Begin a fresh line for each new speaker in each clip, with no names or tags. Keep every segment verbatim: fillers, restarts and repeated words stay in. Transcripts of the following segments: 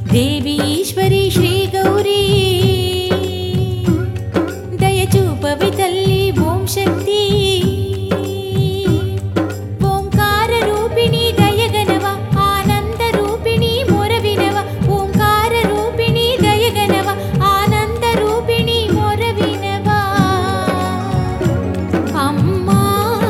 देवी ईश्वरी श्री गौरी दयचूपवि तल्ली ओम शक्ति ओंकार रूपिणी दयगनव आनंद रूपिणी मोरविनव ओंकार रूपिणी दयगनव आनंद रूपिणी मोरविनव अम्मा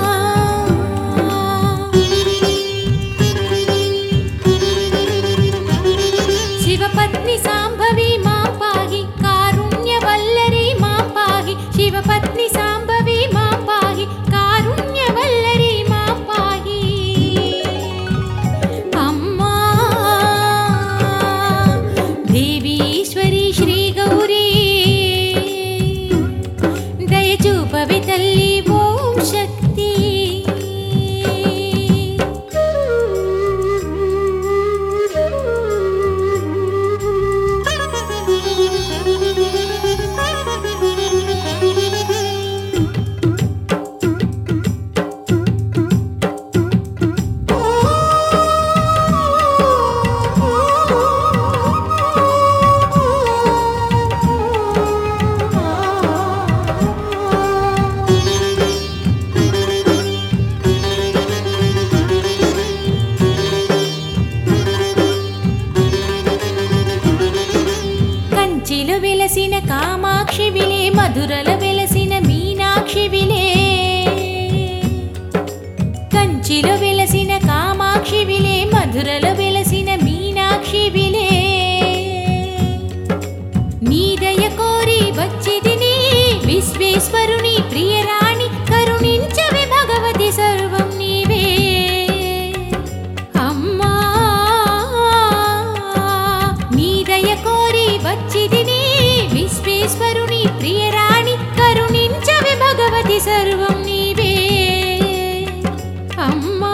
शिवपत्नी सांभवी मां पाहि कारुण्यवल्लरी मां पाहि शिवपत्नी सांभवी मां पाहि कारुण्यवल्लरी मां पाहि अम्मा देवी ईश्वरी श्री गौरी दयचूपवि तल्ली ओम शक्ति కంచిలో వెలసిన కామాక్షి విలే మధురల వెలసిన మీనాక్షి విలే కంచిలో వెలసిన కామాక్షి విలే మధురల వెలసిన మీనాక్షి విలే నీ దయ కోరి వచ్చిదిని విశ్వేశ్వరుని ప్రియరాణి కరుణించవే భగవతి సర్వం నీవే అమ్మా నీ దయ కోరి వచ్చిదిని విశ్వేశ్వరుని ప్రియరాణి కరుణించవే భగవతి సర్వం నీవే అమ్మా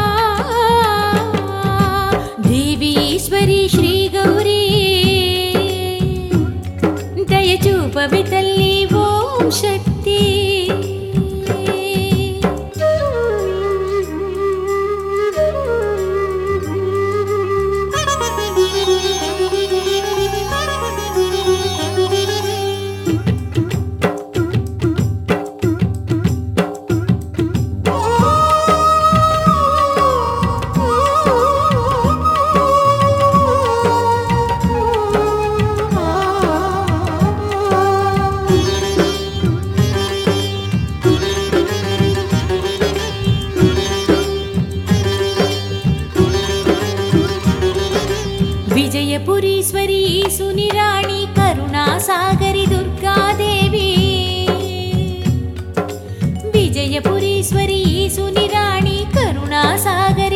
దేవి ఈశ్వరి శ్రీ గౌరీ దయచూపవి తల్లి ఓం శక్తి विजयपुरीश्वरी सुनिराणी करुणासागरी दुर्गादेवी विजयपुरीश्वरी सुनिराणी करुणासागरी